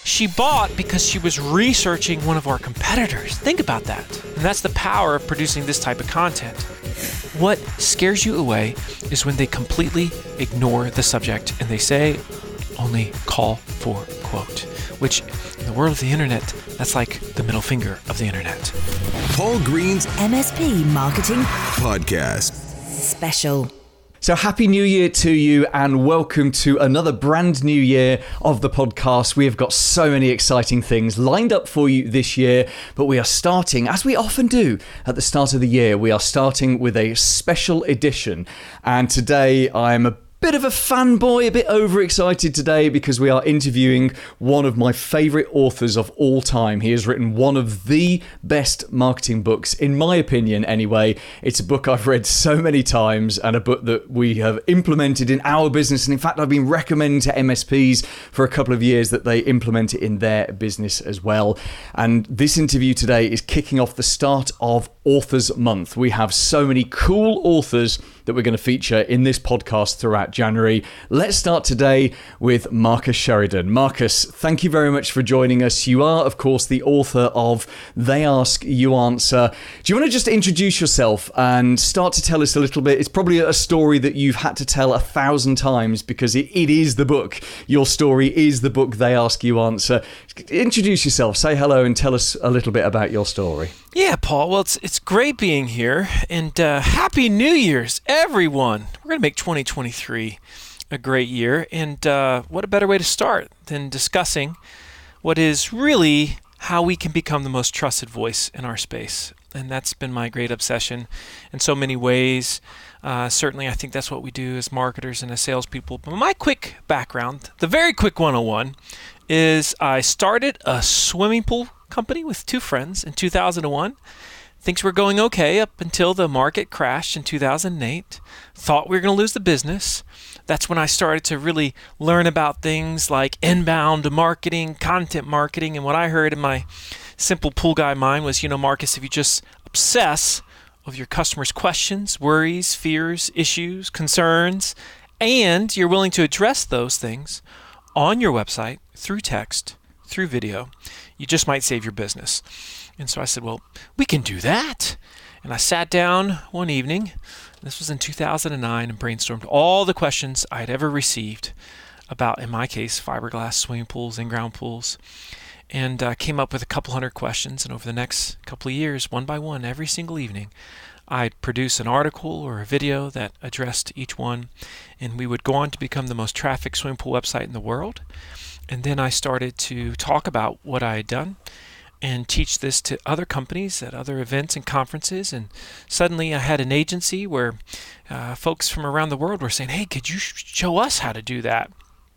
She bought because she was researching one of our competitors. Think about that. And that's the power of producing this type of content. What scares you away is when they completely ignore the subject and they say, only call for quote, which in the world of the internet, that's like the middle finger of the internet. Paul Green's MSP Marketing Podcast Special. So happy New Year to you and welcome to another brand new year of the podcast. We have got so many exciting things lined up for you this year, but we are starting, as we often do at the start of the year, we are starting with a special edition. And today I am a bit of a fanboy, a bit overexcited today because we are interviewing one of my favourite authors of all time. He has written one of the best marketing books, in my opinion anyway. It's a book I've read so many times and a book that we have implemented in our business. And in fact, I've been recommending to MSPs for a couple of years that they implement it in their business as well. And this interview today is kicking off the start of Authors Month. We have so many cool authors that we're going to feature in this podcast throughout January. Let's start today with Marcus Sheridan. Marcus, thank you very much for joining us. You are, of course, the author of They Ask, You Answer. Do you want to just introduce yourself and start to tell us a little bit? It's probably a story that you've had to tell 1,000 times because it is the book. Your story is the book They Ask, You Answer. Introduce yourself, say hello and tell us a little bit about your story. Yeah, Paul. Well, it's great being here, and Happy New Year's, everyone. We're going to make 2023 a great year, and what a better way to start than discussing what is really how we can become the most trusted voice in our space. And that's been my great obsession in so many ways. Certainly, I think that's what we do as marketers and as salespeople. But my quick background, the very quick 101, is I started a swimming pool company with two friends in 2001. Things were going okay up until the market crashed in 2008. Thought we were going to lose the business. That's when I started to really learn about things like inbound marketing, content marketing, and what I heard in my simple pool guy mind was, Marcus, if you just obsess with your customers' questions, worries, fears, issues, concerns, and you're willing to address those things on your website, through text, through video, you just might save your business. And so I said, well, we can do that. And I sat down one evening, this was in 2009, and brainstormed all the questions I had ever received about, in my case, fiberglass swimming pools, in-ground pools, and came up with a couple hundred questions. And over the next couple of years, one by one, every single evening, I'd produce an article or a video that addressed each one, and we would go on to become the most trafficked swimming pool website in the world. And then I started to talk about what I had done and teach this to other companies at other events and conferences. And suddenly I had an agency where folks from around the world were saying, hey, could you show us how to do that?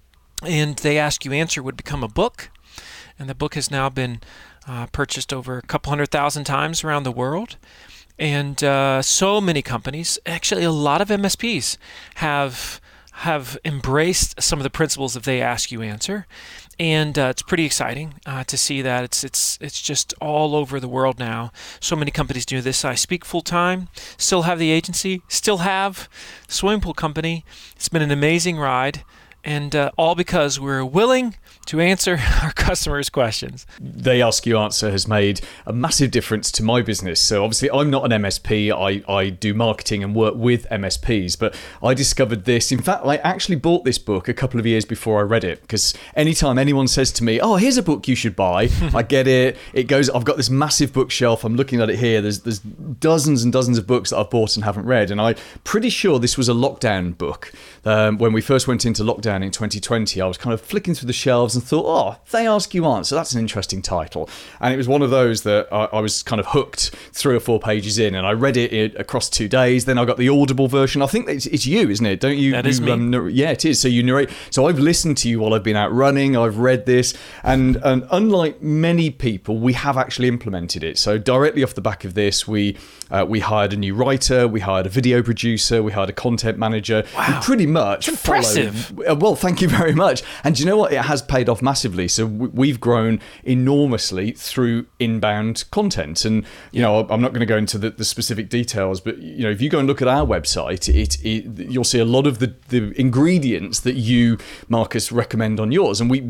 And They Ask You Answer would become a book. And the book has now been purchased over a couple 100,000 times around the world. And so many companies, actually a lot of MSPs have embraced some of the principles of They Ask You Answer, and it's pretty exciting to see that it's just all over the world now. So many companies do this. I speak full time, still have the agency, still have swimming pool company. It's been an amazing ride, and all because we're willing to answer our customers' questions. They Ask You Answer has made a massive difference to my business. So obviously I'm not an MSP. I do marketing and work with MSPs, but I discovered this. In fact, I actually bought this book a couple of years before I read it, because anytime anyone says to me, oh, here's a book you should buy, I get it. It goes, I've got this massive bookshelf. I'm looking at it here. There's dozens and dozens of books that I've bought and haven't read. And I'm pretty sure this was a lockdown book. When we first went into lockdown in 2020, I was kind of flicking through the shelves and thought, oh, They Ask You Answer, that's an interesting title. And it was one of those that I was kind of hooked 3 or 4 pages in, and I read it across 2 days. Then I got the Audible version. I think it's you, isn't it? Don't you? That is me. Yeah, it is. So you narrate. So I've listened to you while I've been out running. I've read this. And unlike many people, we have actually implemented it. So directly off the back of this, we hired a new writer, we hired a video producer, we hired a content manager. Wow. We pretty much impressive. Well, thank you very much. And do you know what? It has paid off massively. So we've grown enormously through inbound content. And, I'm not going to go into the specific details, but, if you go and look at our website, you'll see a lot of the ingredients that you, Marcus, recommend on yours. And we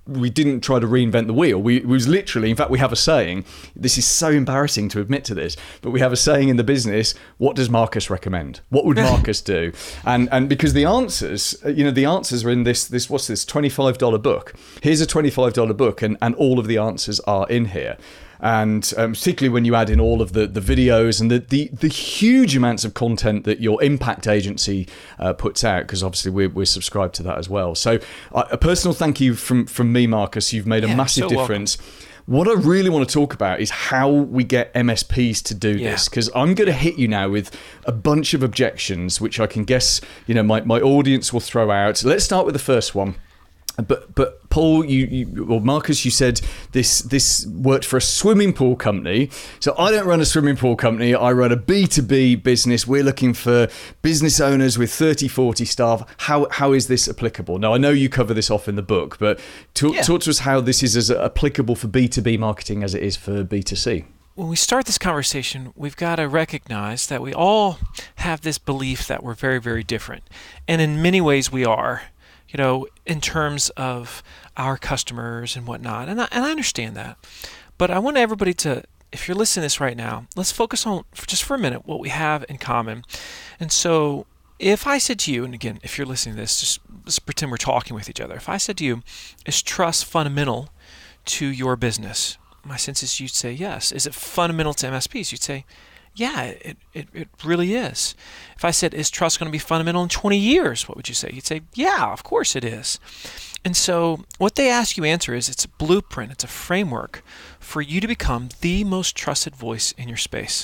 didn't try to reinvent the wheel. We was literally, in fact, we have a saying. This is so embarrassing to admit to this, but we have a saying in the business. What does Marcus recommend? What would Marcus do? And because the answers, the answers are in this what's this $25 book. Here's a $25 book, and all of the answers are in here. And particularly when you add in all of the videos and the huge amounts of content that your impact agency puts out, because obviously we're subscribed to that as well. So a personal thank you from me, Marcus. You've made a massive difference. Welcome. What I really want to talk about is how we get MSPs to do this, because I'm going to hit you now with a bunch of objections, which I can guess my audience will throw out. Let's start with the first one. But Paul, Marcus, you said this worked for a swimming pool company. So I don't run a swimming pool company. I run a B2B business. We're looking for business owners with 30, 40 staff. How is this applicable? Now, I know you cover this off in the book, but talk to us how this is as applicable for B2B marketing as it is for B2C. When we start this conversation, we've got to recognize that we all have this belief that we're very, very different. And in many ways we are. In terms of our customers and whatnot. And I understand that. But I want everybody to, if you're listening to this right now, let's focus on, just for a minute, what we have in common. And so if I said to you, and again, if you're listening to this, just let's pretend we're talking with each other. If I said to you, is trust fundamental to your business? My sense is you'd say yes. Is it fundamental to MSPs? You'd say, yeah, it really is. If I said, is trust going to be fundamental in 20 years? What would you say? You'd say, yeah, of course it is. And so what they ask you answer is it's a blueprint, it's a framework for you to become the most trusted voice in your space.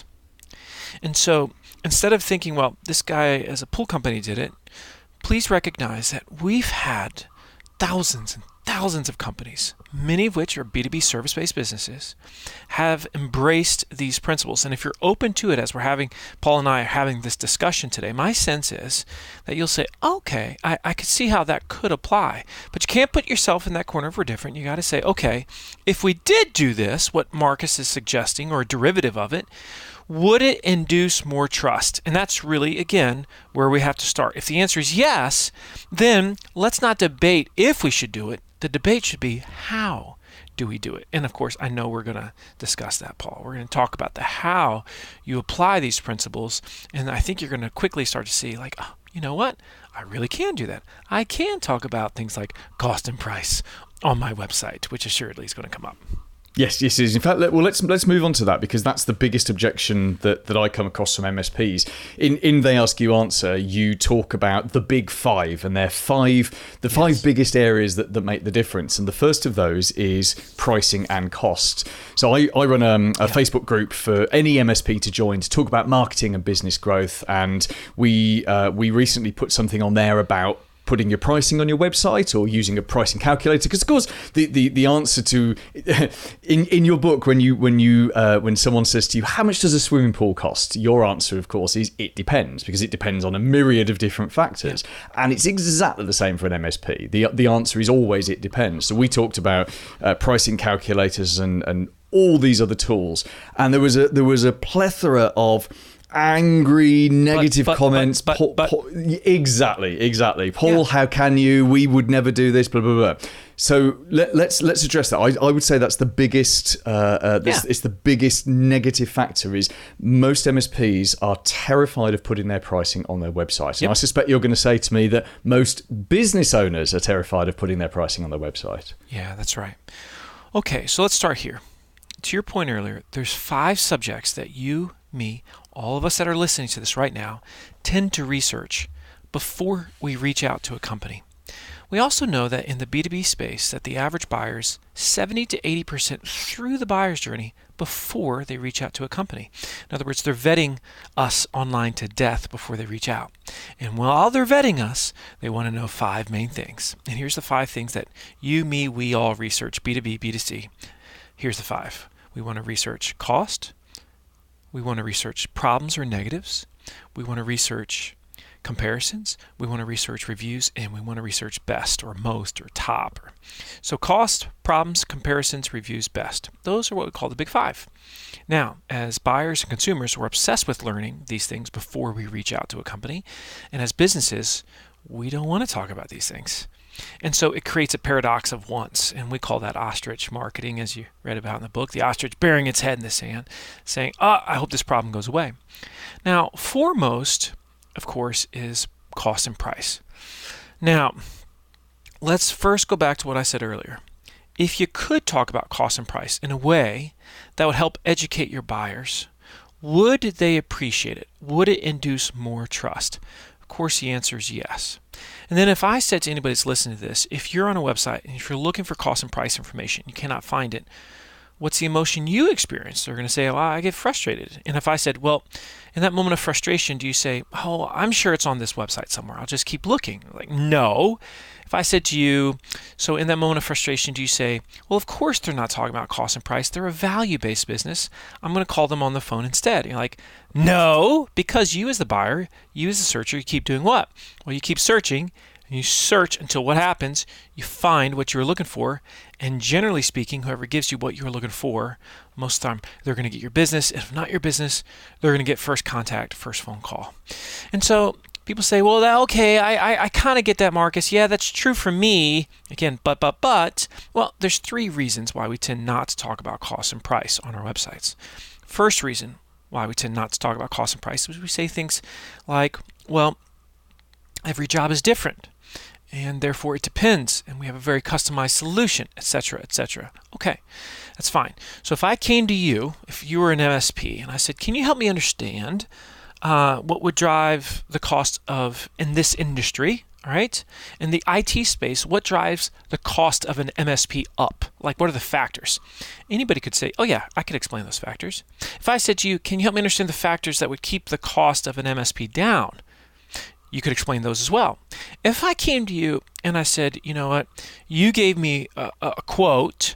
And so instead of thinking, well, this guy as a pool company did it, please recognize that we've had thousands and thousands of companies, many of which are B2B service-based businesses, have embraced these principles. And if you're open to it, as Paul and I are having this discussion today, my sense is that you'll say, okay, I could see how that could apply. But you can't put yourself in that corner if we're different. You got to say, okay, if we did do this, what Marcus is suggesting, or a derivative of it, would it induce more trust? And that's really, again, where we have to start. If the answer is yes, then let's not debate if we should do it. The debate should be, how do we do it? And of course, I know we're going to discuss that, Paul. We're going to talk about the how you apply these principles. And I think you're going to quickly start to see, like, oh, you know what? I really can do that. I can talk about things like cost and price on my website, which assuredly is going to come up. Yes, it is. In fact, let's move on to that, because that's the biggest objection that I come across from MSPs. In They Ask You Answer, you talk about the big five, and they're five biggest areas that make the difference. And the first of those is pricing and cost. So I run a Facebook group for any MSP to join to talk about marketing and business growth. And we recently put something on there about putting your pricing on your website or using a pricing calculator, because of course the answer to in your book, when someone says to you, how much does a swimming pool cost, your answer of course is it depends, because it depends on a myriad of different factors. And it's exactly the same for an MSP. The answer is always it depends. So we talked about pricing calculators and all these other tools, and there was a plethora of angry, negative comments. Exactly. Paul, how can you? We would never do this. Blah blah blah. So let's address that. I would say that's the biggest. It's the biggest negative factor. Is most MSPs are terrified of putting their pricing on their website, and I suspect you're going to say to me that most business owners are terrified of putting their pricing on their website. Yeah, that's right. Okay, so let's start here. To your point earlier, there's 5 subjects that you, me, all of us that are listening to this right now, tend to research before we reach out to a company. We also know that in the B2B space that the average buyer's 70 to 80% through the buyer's journey before they reach out to a company. In other words, they're vetting us online to death before they reach out. And while they're vetting us, they want to know 5 main things. And here's the 5 things that you, me, we all research, B2B, B2C. Here's the 5. We want to research cost. We want to research problems or negatives. We want to research comparisons. We want to research reviews, and we want to research best or most or top. So cost, problems, comparisons, reviews, best. Those are what we call the big 5. Now, as buyers and consumers, we're obsessed with learning these things before we reach out to a company. And as businesses, we don't want to talk about these things. And so it creates a paradox of wants. And we call that ostrich marketing, as you read about in the book. The ostrich burying its head in the sand, saying, I hope this problem goes away. Now, foremost, of course, is cost and price. Now, let's first go back to what I said earlier. If you could talk about cost and price in a way that would help educate your buyers, would they appreciate it? Would it induce more trust? Of course, the answer is yes. And then if I said to anybody that's listening to this, if you're on a website and if you're looking for cost and price information, you cannot find it, what's the emotion you experience? They're going to say, I get frustrated. And if I said, well, in that moment of frustration, do you say, I'm sure it's on this website somewhere. I'll just keep looking. Like, no. If I said to you, so in that moment of frustration, do you say, well, of course they're not talking about cost and price. They're a value-based business. I'm going to call them on the phone instead. And you're like, no, because you as the buyer, you as the searcher, you keep doing what? Well, you keep searching. And you search until what happens? You find what you're looking for. And generally speaking, whoever gives you what you're looking for, most of the time, they're going to get your business. If not your business, they're going to get first contact, first phone call. And so people say, well, okay, I kind of get that, Marcus. Yeah, that's true for me. Again, but. Well, there's 3 reasons why we tend not to talk about cost and price on our websites. First reason why we tend not to talk about cost and price is we say things like, well, every job is different, and therefore it depends, and we have a very customized solution, etc., etc. Okay, that's fine. So if I came to you, if you were an MSP, and I said, can you help me understand what would drive the cost of, in this industry, all right, in the IT space, what drives the cost of an MSP up? Like, what are the factors? Anybody could say, oh yeah, I could explain those factors. If I said to you, can you help me understand the factors that would keep the cost of an MSP down? You could explain those as well. If I came to you and I said, you know what, you gave me a quote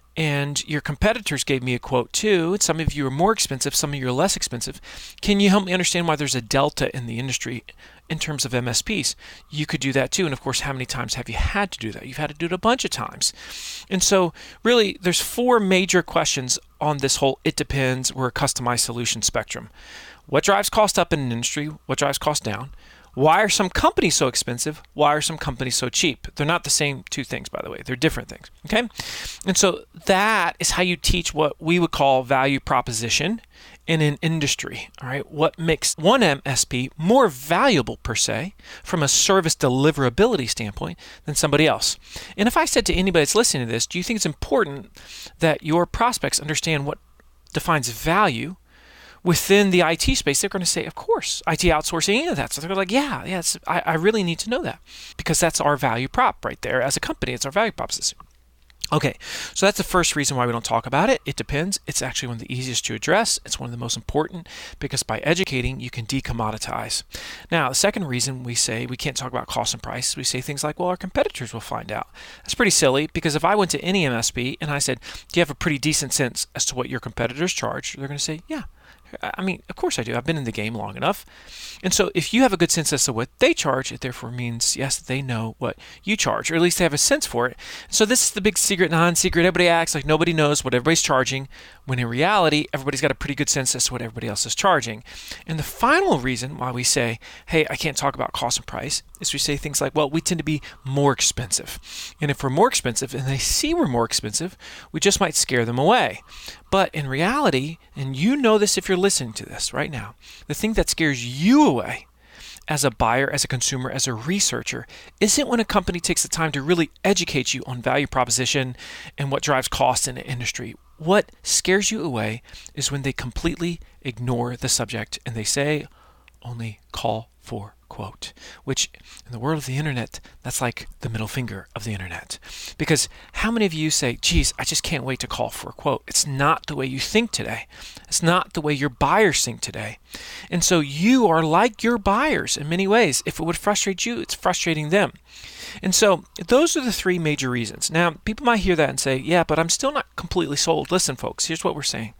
and your competitors gave me a quote too, and some of you are more expensive, some of you are less expensive, can you help me understand why there's a delta in the industry in terms of MSPs? You could do that too. And of course, how many times have you had to do that? You've had to do it a bunch of times. And so really, there's 4 major questions on this whole it depends, we're a customized solution spectrum. What drives cost up in an industry? What drives cost down? Why are some companies so expensive? Why are some companies so cheap? They're not the same 2 things, by the way. They're different things, okay? And so that is how you teach what we would call value proposition in an industry, all right? What makes one MSP more valuable, per se, from a service deliverability standpoint than somebody else. And if I said to anybody that's listening to this, do you think it's important that your prospects understand what defines value within the IT space? They're going to say, of course, IT outsourcing, any of that. So they're like, yeah, I really need to know that, because that's our value prop right there. As a company, it's our value proposition. Okay, so that's the first reason why we don't talk about it. It depends. It's actually one of the easiest to address. It's one of the most important, because by educating, you can decommoditize. Now, the second reason we say we can't talk about cost and price, we say things like, well, our competitors will find out. That's pretty silly, because if I went to any MSP and I said, do you have a pretty decent sense as to what your competitors charge? They're going to say, yeah. I mean, of course I do. I've been in the game long enough. And so if you have a good sense as to what they charge, it therefore means, yes, they know what you charge, or at least they have a sense for it. So this is the big secret, non-secret. Everybody acts like nobody knows what everybody's charging, when in reality, everybody's got a pretty good sense as to what everybody else is charging. And the final reason why we say, hey, I can't talk about cost and price, is we say things like, well, we tend to be more expensive. And if we're more expensive and they see we're more expensive, we just might scare them away. But in reality, and you know this if you're listening to this right now, the thing that scares you away as a buyer, as a consumer, as a researcher, isn't when a company takes the time to really educate you on value proposition and what drives cost in the industry. What scares you away is when they completely ignore the subject and they say, only call for quote, which in the world of the internet, that's like the middle finger of the internet. Because how many of you say, geez, I just can't wait to call for a quote? It's not the way you think today. It's not the way your buyers think today. And so you are like your buyers in many ways. If it would frustrate you, it's frustrating them. And so those are the 3 major reasons. Now, people might hear that and say, yeah, but I'm still not completely sold. Listen, folks, here's what we're saying.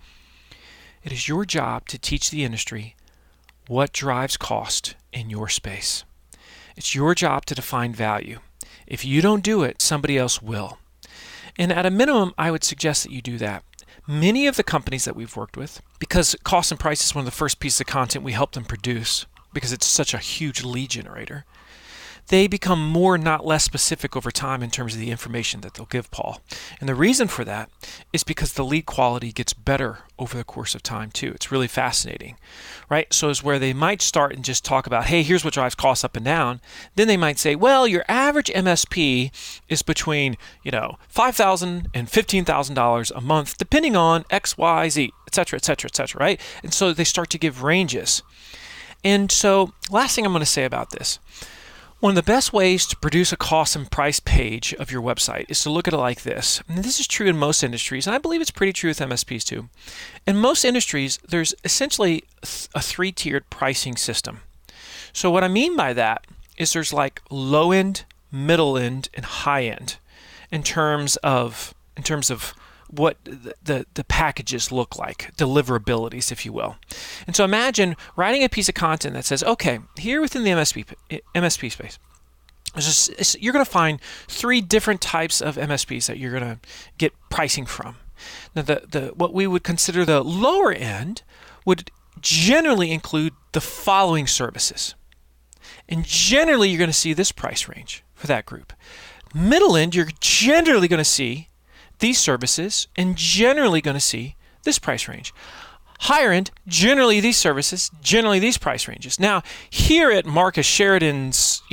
It is your job to teach the industry what drives cost in your space. It's your job to define value. If you don't do it, somebody else will. And at a minimum, I would suggest that you do that. Many of the companies that we've worked with, because cost and price is one of the first pieces of content we help them produce, because it's such a huge lead generator, they become more, not less specific over time in terms of the information that they'll give Paul. And the reason for that is because the lead quality gets better over the course of time too. It's really fascinating, right? So it's where they might start and just talk about, hey, here's what drives costs up and down. Then they might say, well, your average MSP is between, $5,000 and $15,000 a month, depending on X, Y, Z, et cetera, et cetera, et cetera, right? And so they start to give ranges. And so last thing I'm going to say about this, one of the best ways to produce a cost and price page of your website is to look at it like this. And this is true in most industries, and I believe it's pretty true with MSPs too. In most industries, there's essentially a three-tiered pricing system. So what I mean by that is there's like low end, middle end, and high end in terms of what the packages look like, deliverables, if you will. And so imagine writing a piece of content that says, okay, here within the MSP space, you're going to find 3 different types of MSPs that you're going to get pricing from. Now, what we would consider the lower end would generally include the following services. And generally, you're going to see this price range for that group. Middle end, you're generally going to see these services and generally going to see this price range. Higher end, generally these services, generally these price ranges. Now, here at Marcus Sheridan's,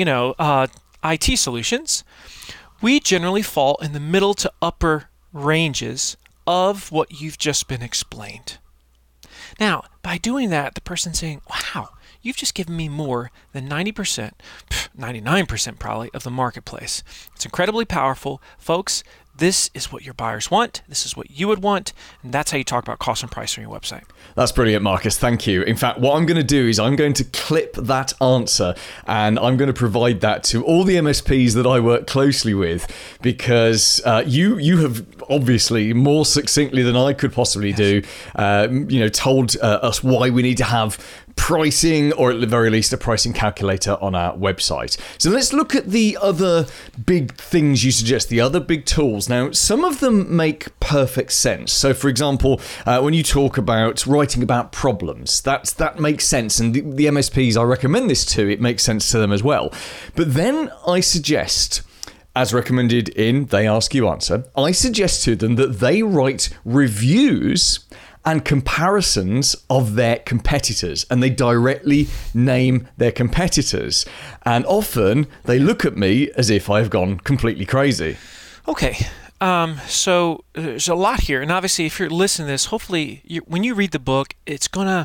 IT solutions, we generally fall in the middle to upper ranges of what you've just been explained. Now, by doing that, the person's saying, wow, you've just given me more than 90%, 99% probably, of the marketplace. It's incredibly powerful. Folks, this is what your buyers want. This is what you would want. And that's how you talk about cost and price on your website. That's brilliant, Marcus. Thank you. In fact, what I'm going to do is I'm going to clip that answer and I'm going to provide that to all the MSPs that I work closely with, because you have obviously more succinctly than I could possibly do, told us why we need to have pricing, or at the very least a pricing calculator on our website. So let's look at the other big things you suggest, the other big tools. Now, some of them make perfect sense. So for example, when you talk about writing about problems, that makes sense. And the MSPs I recommend this to, it makes sense to them as well. But then I suggest, as recommended in They Ask You Answer, I suggest to them that they write reviews and comparisons of their competitors, and they directly name their competitors. And often they look at me as if I've gone completely crazy. Okay, so there's a lot here, and obviously, if you're listening to this, hopefully, when you read the book, you're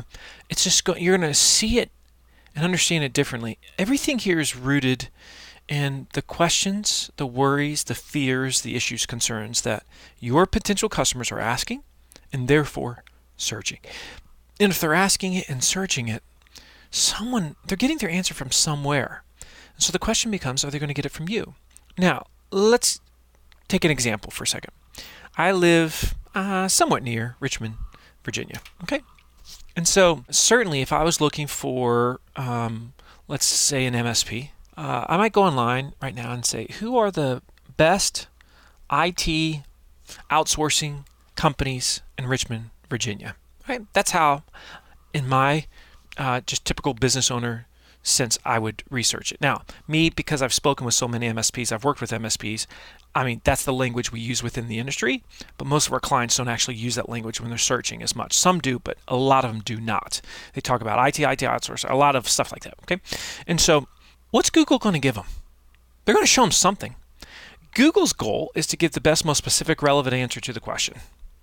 gonna see it and understand it differently. Everything here is rooted in the questions, the worries, the fears, the issues, concerns that your potential customers are asking, and therefore searching. And if they're asking it and searching it, they're getting their answer from somewhere. And so the question becomes, are they going to get it from you? Now, let's take an example for a second. I live somewhat near Richmond, Virginia. Okay? And so certainly if I was looking for, let's say an MSP, I might go online right now and say, who are the best IT outsourcing companies in Richmond, Virginia? Right? That's how, in my just typical business owner sense, I would research it. Now, me, because I've spoken with so many MSPs, I've worked with MSPs, that's the language we use within the industry, but most of our clients don't actually use that language when they're searching as much. Some do, but a lot of them do not. They talk about IT outsource, a lot of stuff like that, okay? And so, what's Google going to give them? They're going to show them something. Google's goal is to give the best, most specific, relevant answer to the question.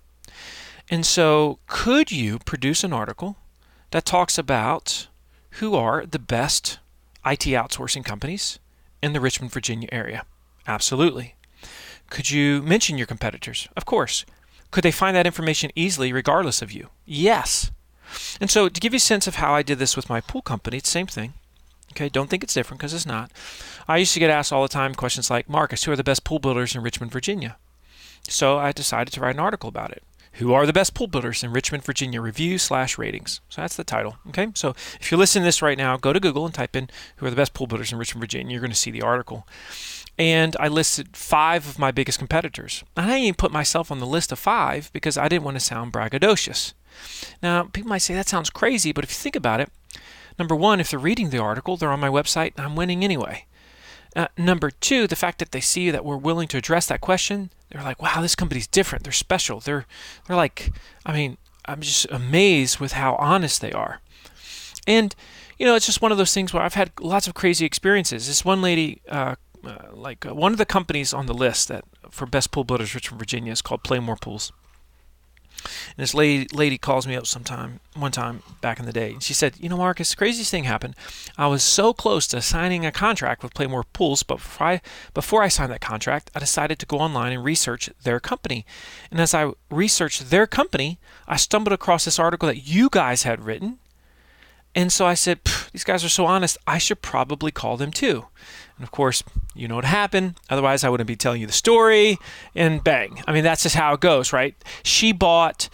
And so, could you produce an article that talks about who are the best IT outsourcing companies in the Richmond, Virginia area? Absolutely. Could you mention your competitors? Of course. Could they find that information easily regardless of you? Yes. And so, to give you a sense of how I did this with my pool company, it's the same thing. Okay, don't think it's different, because it's not. I used to get asked all the time questions like, Marcus, who are the best pool builders in Richmond, Virginia? So I decided to write an article about it. Who are the best pool builders in Richmond, Virginia? Reviews/ratings. So that's the title. Okay, so if you're listening to this right now, go to Google and type in who are the best pool builders in Richmond, Virginia. You're going to see the article. And I listed 5 of my biggest competitors. I didn't even put myself on the list of 5 because I didn't want to sound braggadocious. Now, people might say that sounds crazy, but if you think about it, number one, if they're reading the article, they're on my website, I'm winning anyway. Number two, the fact that they see that we're willing to address that question, they're like, wow, this company's different. They're special. They're like, I'm just amazed with how honest they are. And, it's just one of those things where I've had lots of crazy experiences. This one lady, one of the companies on the list that for best pool builders, Richmond, Virginia, is called Playmore Pools. And this lady calls me up one time back in the day, and she said, Marcus, the craziest thing happened. I was so close to signing a contract with Playmore Pools, but before I signed that contract, I decided to go online and research their company. And as I researched their company, I stumbled across this article that you guys had written. And so I said, these guys are so honest, I should probably call them too. And of course, you know what happened. Otherwise, I wouldn't be telling you the story. And bang. That's just how it goes, right? She bought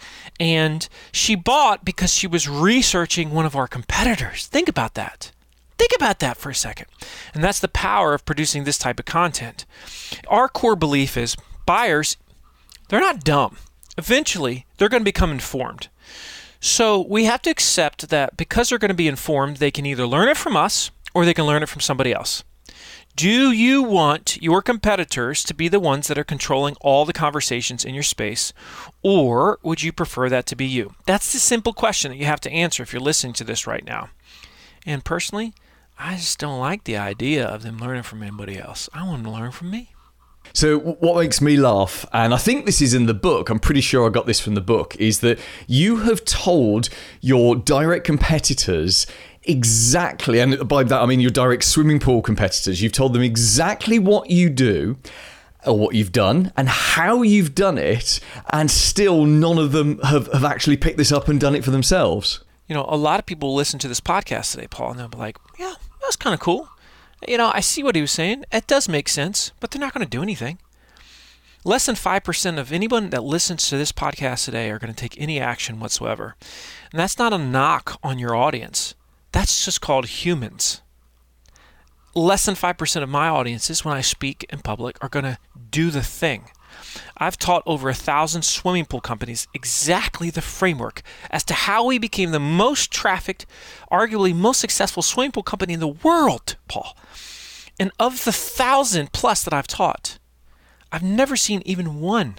because she was researching one of our competitors. Think about that. Think about that for a second. And that's the power of producing this type of content. Our core belief is buyers, they're not dumb. Eventually, they're going to become informed. So we have to accept that because they're going to be informed, they can either learn it from us or they can learn it from somebody else. Do you want your competitors to be the ones that are controlling all the conversations in your space, or would you prefer that to be you? That's the simple question that you have to answer if you're listening to this right now. And personally, I just don't like the idea of them learning from anybody else. I want them to learn from me. So what makes me laugh, and I think this is in the book, I'm pretty sure I got this from the book, is that you have told your direct competitors exactly, and by that I mean your direct swimming pool competitors, you've told them exactly what you do or what you've done and how you've done it, and still none of them have actually picked this up and done it for themselves. A lot of people listen to this podcast today, Paul, and they'll be like, yeah, that's kind of cool. I see what he was saying. It does make sense, but they're not going to do anything. Less than 5% of anyone that listens to this podcast today are going to take any action whatsoever. And that's not a knock on your audience. That's just called humans. Less than 5% of my audiences, when I speak in public, are going to do the thing. I've taught over 1,000 swimming pool companies exactly the framework as to how we became the most trafficked, arguably most successful swimming pool company in the world, Paul. And of the 1,000 plus that I've taught, I've never seen even one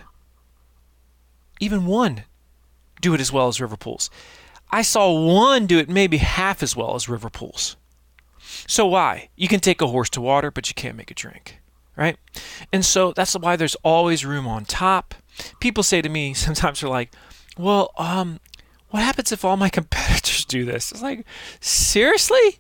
do it as well as River Pools. I saw one do it maybe half as well as River Pools. So why? You can take a horse to water, but you can't make it drink. Right? And so that's why there's always room on top. People say to me, sometimes they're like, well, what happens if all my competitors do this? It's like, seriously?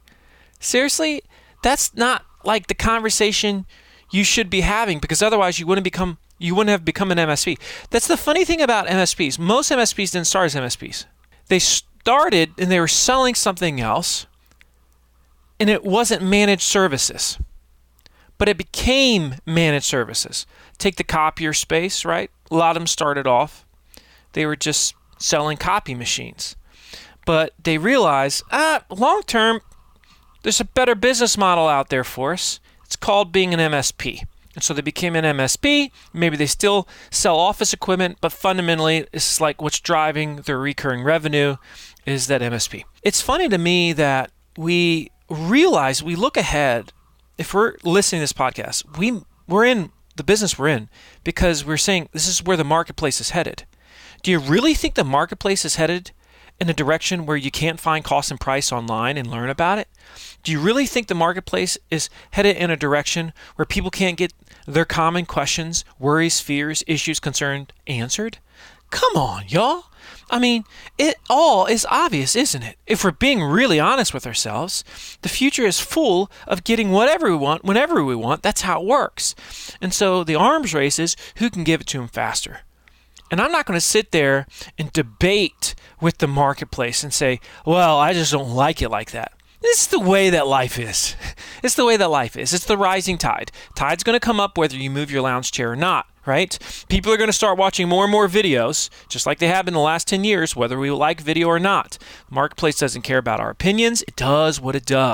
That's not like the conversation you should be having, because otherwise you wouldn't have become an MSP. That's the funny thing about MSPs. Most MSPs didn't start as MSPs. They started and they were selling something else, and it wasn't managed services. But it became managed services. Take the copier space, right? A lot of them started off, they were just selling copy machines. But they realized, long term, there's a better business model out there for us. It's called being an MSP. And so they became an MSP. Maybe they still sell office equipment, but fundamentally, it's like what's driving their recurring revenue is that MSP. It's funny to me that we realize, we look ahead. If we're listening to this podcast, we're in the business we're in because we're saying this is where the marketplace is headed. Do you really think the marketplace is headed in a direction where you can't find cost and price online and learn about it? Do you really think the marketplace is headed in a direction where people can't get their common questions, worries, fears, issues, concerns answered? Come on, y'all. It all is obvious, isn't it? If we're being really honest with ourselves, the future is full of getting whatever we want, whenever we want. That's how it works. And so the arms race is who can give it to them faster. And I'm not going to sit there and debate with the marketplace and say, well, I just don't like it like that. This is the way that life is. It's the way that life is. It's the rising tide. Tide's going to come up whether you move your lounge chair or not, right? People are going to start watching more and more videos, just like they have in the last 10 years, whether we like video or not. The marketplace doesn't care about our opinions. It does what it does.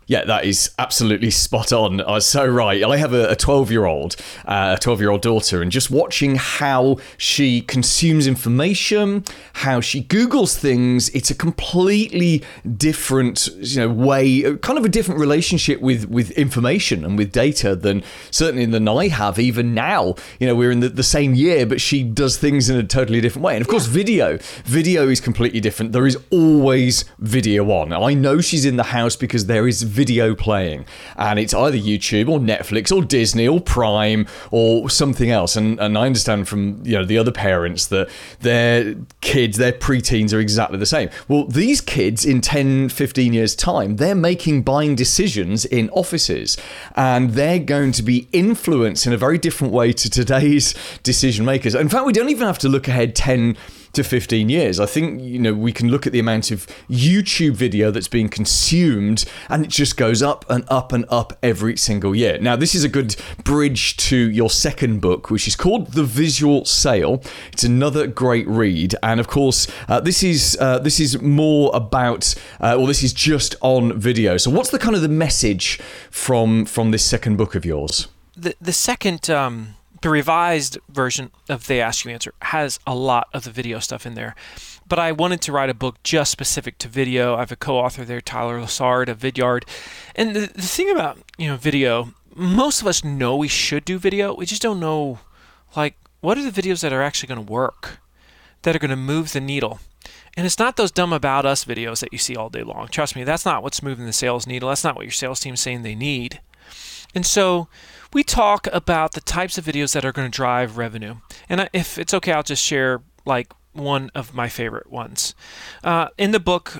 Yeah, that is absolutely spot on. So right. I have a 12-year-old, a 12-year-old daughter, and just watching how she consumes information, how she Googles things, it's a completely different, way, kind of a different relationship with information and with data than I have even now. We're in the same year, but she does things in a totally different way. And of course, video is completely different. There is always video on. I know she's in the house because there is video playing, and it's either YouTube or Netflix or Disney or Prime or something else. And I understand from the other parents that their kids, their preteens, are exactly the same. Well, these kids in 10, 15 years time, they're making buying decisions in offices, and they're going to be influenced in a very different way to today's decision makers. In fact, we don't even have to look ahead 10 to 15 years. I think, we can look at the amount of YouTube video that's being consumed, and it just goes up and up and up every single year. Now, this is a good bridge to your second book, which is called The Visual Sale. It's another great read. And of course, this is more about, this is just on video. So what's the kind of the message from this second book of yours? The second, the revised version of They Ask You Answer has a lot of the video stuff in there. But I wanted to write a book just specific to video. I have a co-author there, Tyler Lessard of Vidyard. And the thing about, video, most of us know we should do video. We just don't know, what are the videos that are actually going to work, that are going to move the needle. And it's not those dumb About Us videos that you see all day long. Trust me, that's not what's moving the sales needle. That's not what your sales team is saying they need. And so we talk about the types of videos that are going to drive revenue. And if it's okay, I'll just share one of my favorite ones. In the book,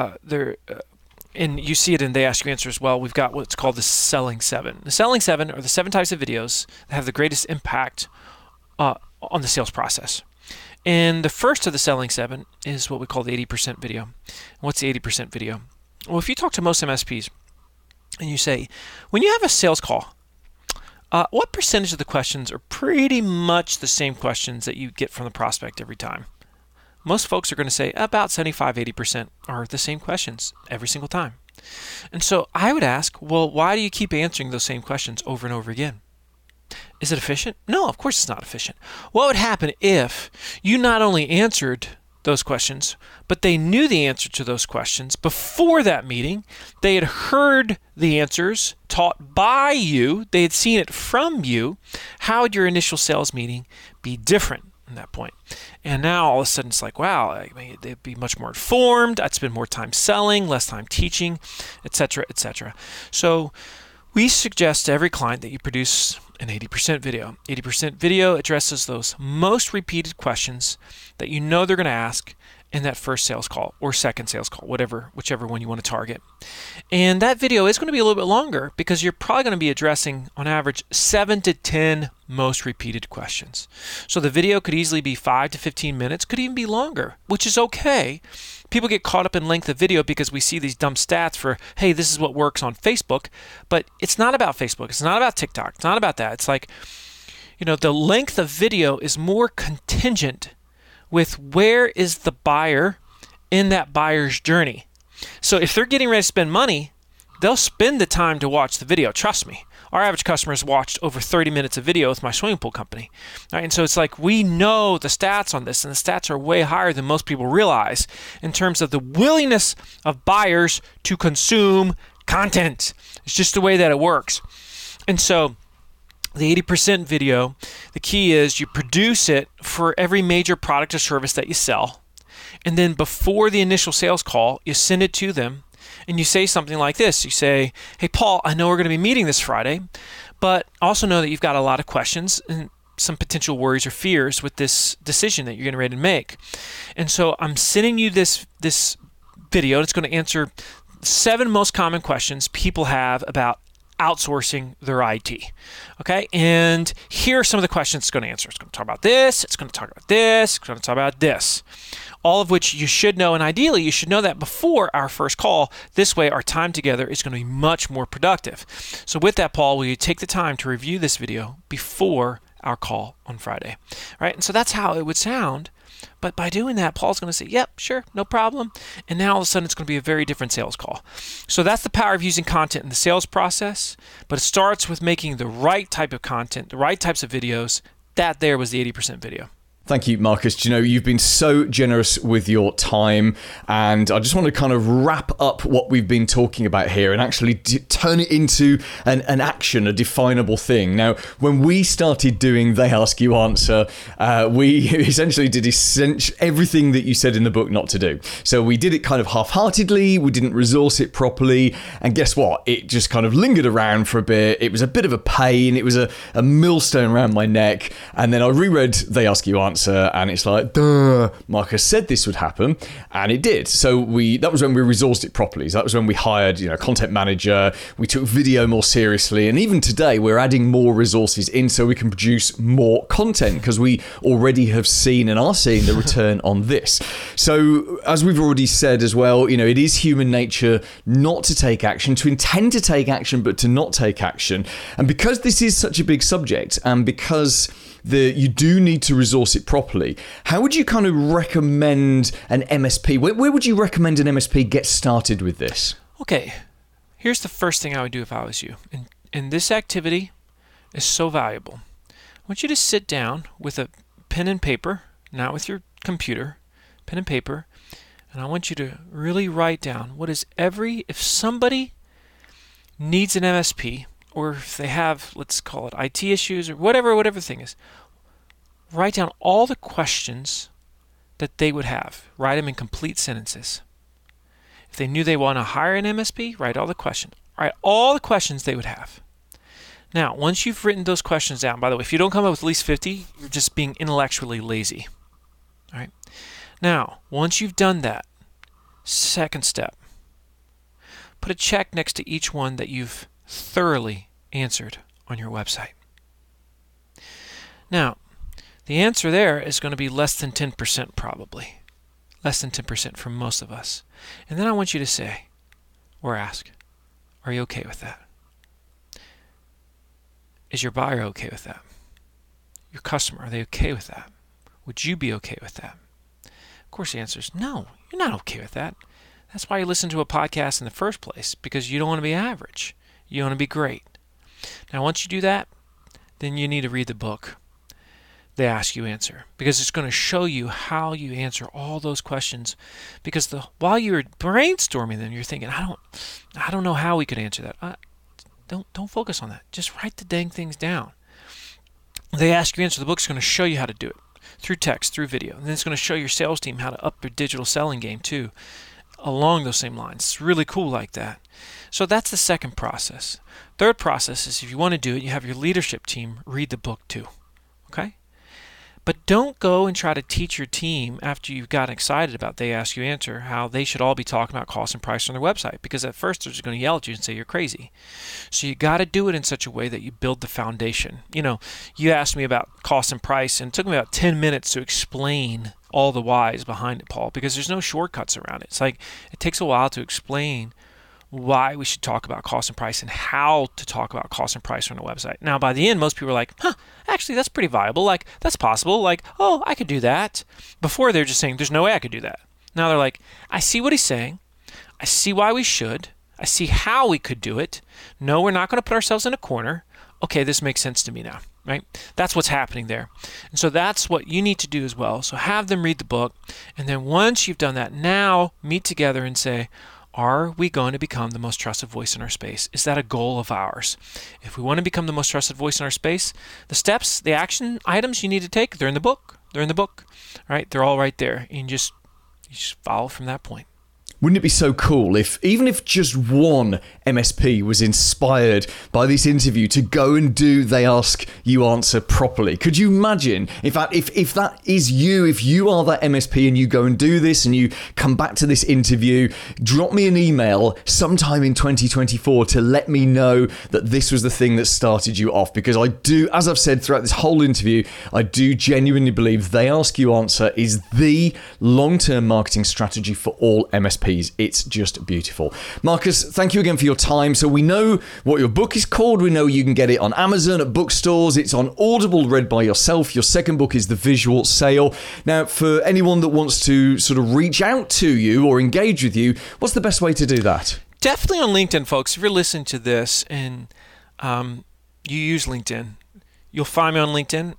and you see it in They Ask You Answer as well, we've got what's called the Selling 7. The Selling 7 are the 7 types of videos that have the greatest impact on the sales process. And the first of the Selling 7 is what we call the 80% video. What's the 80% video? Well, if you talk to most MSPs, and you say, when you have a sales call, what percentage of the questions are pretty much the same questions that you get from the prospect every time? Most folks are going to say about 75-80% are the same questions every single time. And so I would ask, well, why do you keep answering those same questions over and over again? Is it efficient? No, of course it's not efficient. What would happen if you not only answered those questions, but they knew the answer to those questions before that meeting? They had heard the answers taught by you. They had seen it from you. How would your initial sales meeting be different at that point? And now all of a sudden it's like, wow, they'd be much more informed. I'd spend more time selling, less time teaching, etc., etc. So we suggest to every client that you produce an 80% video. 80% video addresses those most repeated questions that you know they're going to ask in that first sales call or second sales call, whichever one you want to target. And that video is going to be a little bit longer because you're probably going to be addressing, on average, 7 to 10 most repeated questions. So the video could easily be 5 to 15 minutes, could even be longer, which is okay. People get caught up in length of video because we see these dumb stats for, hey, this is what works on Facebook. But it's not about Facebook. It's not about TikTok. It's not about that. It's like, the length of video is more contingent with where is the buyer in that buyer's journey. So if they're getting ready to spend money, they'll spend the time to watch the video. Trust me. Our average customers watched over 30 minutes of video with my swimming pool company. Right? And so it's like we know the stats on this, and the stats are way higher than most people realize in terms of the willingness of buyers to consume content. It's just the way that it works. And so the 80% video, the key is you produce it for every major product or service that you sell. And then before the initial sales call, you send it to them and you say something like this. You say, hey, Paul, I know we're going to be meeting this Friday, but also know that you've got a lot of questions and some potential worries or fears with this decision that you're getting ready to make. And so I'm sending you this video. It's going to answer 7 most common questions people have about outsourcing their IT. Okay, and here are some of the questions it's going to answer. It's going to talk about this, it's going to talk about this, it's going to talk about this. All of which you should know, and ideally you should know that before our first call. This way our time together is going to be much more productive. So with that, Paul, will you take the time to review this video before our call on Friday? All right, and so that's how it would sound But by doing that, Paul's going to say, yep, sure, no problem. And now all of a sudden it's going to be a very different sales call. So that's the power of using content in the sales process. But it starts with making the right type of content, the right types of videos. That there was the 80% video. Thank you, Marcus. You've been so generous with your time, and I just want to kind of wrap up what we've been talking about here and actually turn it into an action, a definable thing. Now, when we started doing They Ask You Answer, we essentially did everything that you said in the book not to do. So we did it kind of half-heartedly, we didn't resource it properly, and guess what? It just kind of lingered around for a bit. It was a bit of a pain. It was a millstone around my neck, and then I reread They Ask You Answer, and it's like, duh, Marcus said this would happen, and it did. So that was when we resourced it properly. So that was when we hired, a content manager. We took video more seriously, and even today we're adding more resources in so we can produce more content because we already have seen and are seeing the return on this. So as we've already said as well, it is human nature not to take action, to intend to take action, but to not take action. And because this is such a big subject, and because you do need to resource it properly, how would you kind of recommend an MSP? Where would you recommend an MSP get started with this? Okay, here's the first thing I would do if I was you. And this activity is so valuable. I want you to sit down with a pen and paper, not with your computer, pen and paper, and I want you to really write down if somebody needs an MSP, or if they have, let's call it IT issues or whatever the thing is, write down all the questions that they would have. Write them in complete sentences. If they knew they want to hire an MSP, write all the questions. Write all the questions they would have. Now, once you've written those questions down, by the way, if you don't come up with at least 50, you're just being intellectually lazy. All right. Now, once you've done that, second step, put a check next to each one that you've thoroughly answered on your website. Now, the answer there is going to be less than 10% probably. Less than 10% for most of us. And then I want you to say, or ask, are you okay with that? Is your buyer okay with that? Your customer, are they okay with that? Would you be okay with that? Of course the answer is no, you're not okay with that. That's why you listen to a podcast in the first place, because you don't want to be average. You want to be great. Now, once you do that, then you need to read the book, They Ask You Answer, because it's going to show you how you answer all those questions. Because while you're brainstorming them, you're thinking, I don't know how we could answer that. Don't focus on that. Just write the dang things down. They Ask You Answer. The book's going to show you how to do it through text, through video, and then it's going to show your sales team how to up their digital selling game too, along those same lines. It's really cool like that. So that's the second process. Third process is if you want to do it, you have your leadership team read the book too. Okay? But don't go and try to teach your team after you've gotten excited about They Ask You Answer how they should all be talking about cost and price on their website, because at first they're just going to yell at you and say you're crazy. So you got to do it in such a way that you build the foundation. You asked me about cost and price, and it took me about 10 minutes to explain all the whys behind it, Paul, because there's no shortcuts around it. It's like it takes a while to explain why we should talk about cost and price and how to talk about cost and price on a website. Now, by the end, most people are like, actually, that's pretty viable. Like, that's possible. Like, oh, I could do that. Before, they're just saying, there's no way I could do that. Now they're like, I see what he's saying. I see why we should. I see how we could do it. No, we're not going to put ourselves in a corner. Okay, this makes sense to me now, right? That's what's happening there. And so that's what you need to do as well. So have them read the book. And then once you've done that, now meet together and say, are we going to become the most trusted voice in our space? Is that a goal of ours? If we want to become the most trusted voice in our space, the steps, the action items you need to take, they're in the book. They're in the book, right? They're all right there. And you just follow from that point. Wouldn't it be so cool even if just one MSP was inspired by this interview to go and do They Ask You Answer properly? Could you imagine if that is you, if you are that MSP and you go and do this and you come back to this interview, drop me an email sometime in 2024 to let me know that this was the thing that started you off. Because I do, as I've said throughout this whole interview, I do genuinely believe They Ask You Answer is the long-term marketing strategy for all MSPs MSPs. It's just beautiful. Marcus, thank you again for your time. So we know what your book is called. We know you can get it on Amazon, at bookstores. It's on Audible, read by yourself. Your second book is The Visual Sale. Now, for anyone that wants to sort of reach out to you or engage with you, what's the best way to do that? Definitely on LinkedIn, folks. If you're listening to this and you use LinkedIn, you'll find me on LinkedIn.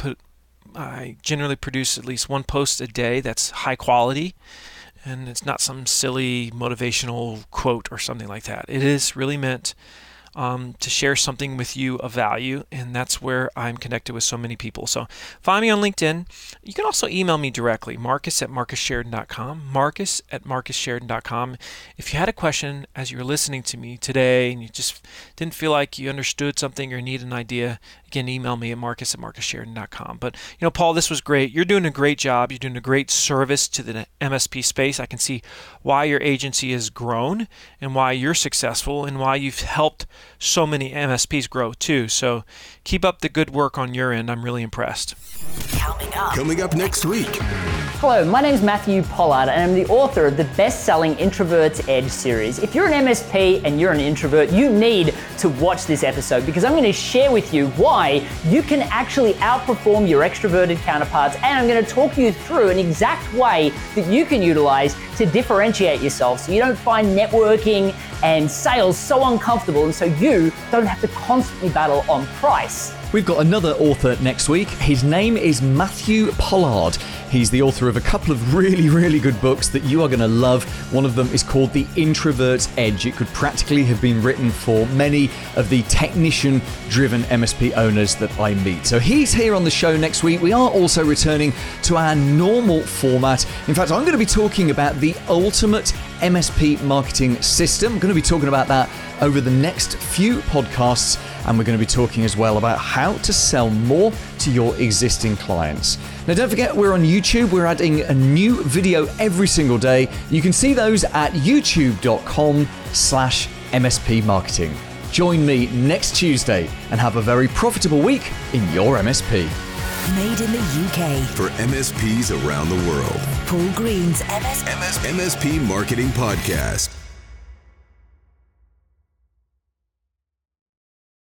I generally produce at least one post a day that's high quality, and it's not some silly motivational quote or something like that. It is really meant to share something with you of value, and that's where I'm connected with so many people. So find me on LinkedIn. You can also email me directly, marcus@marcussheridan.com, marcus@marcussheridan.com. If you had a question as you were listening to me today and you just didn't feel like you understood something or need an idea, again, email me at marcus@marcussheridan.com. But, Paul, this was great. You're doing a great job. You're doing a great service to the MSP space. I can see why your agency has grown and why you're successful and why you've helped so many MSPs grow too. So keep up the good work on your end. I'm really impressed. Coming up next week. Hello, my name is Matthew Pollard and I'm the author of the best-selling Introvert's Edge series. If you're an MSP and you're an introvert, you need to watch this episode because I'm going to share with you why you can actually outperform your extroverted counterparts, and I'm going to talk you through an exact way that you can utilize to differentiate yourself so you don't find networking and sales so uncomfortable and so you don't have to constantly battle on price. We've got another author next week. His name is Matthew Pollard. He's the author of a couple of really, really good books that you are going to love. One of them is called The Introvert's Edge. It could practically have been written for many of the technician-driven MSP owners that I meet. So he's here on the show next week. We are also returning to our normal format. In fact, I'm going to be talking about the ultimate MSP marketing system. I'm going to be talking about that over the next few podcasts, and we're going to be talking as well about how to sell more to your existing clients. Now, don't forget, we're on YouTube. We're adding a new video every single day. You can see those at youtube.com/MSP marketing. Join me next Tuesday and have a very profitable week in your MSP. Made in the UK. For MSPs around the world. Paul Green's MSP Marketing Podcast.